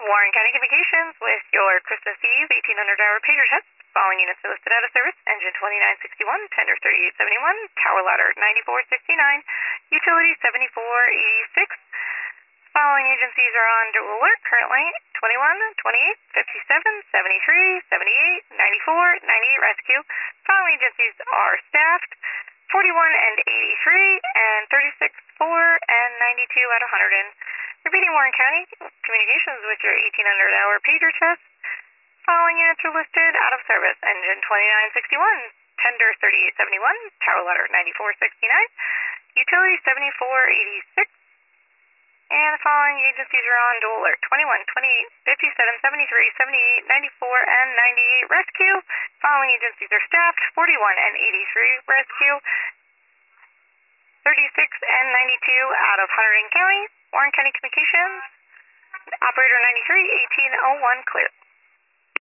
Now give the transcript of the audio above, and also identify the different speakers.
Speaker 1: Warren County Communications with your Christmas Eve 1800-hour pager test. Following units are listed out of service. Engine 2961, tender 3871, tower ladder 9469, utility 7486. Following agencies are on dual alert currently: 21, 28, 57, 73, 78, 94, 98 rescue. Following agencies are staffed: 41 and 83, and 36, 4, and 92 out of 100. Repeating, Warren County Communications with your 1800-hour pager test. Following units are listed out of service. Engine 2961, tender 3871, tower ladder 9469, utility 7486. And the following agencies are on dual alert: 21, 28, 57, 73, 78, 94, and 98 rescue. Following agencies are staffed: 41 and 83 rescue, 36 and 92 out of Hunterdon County. Warren County Communications, operator 93, 1801 clear.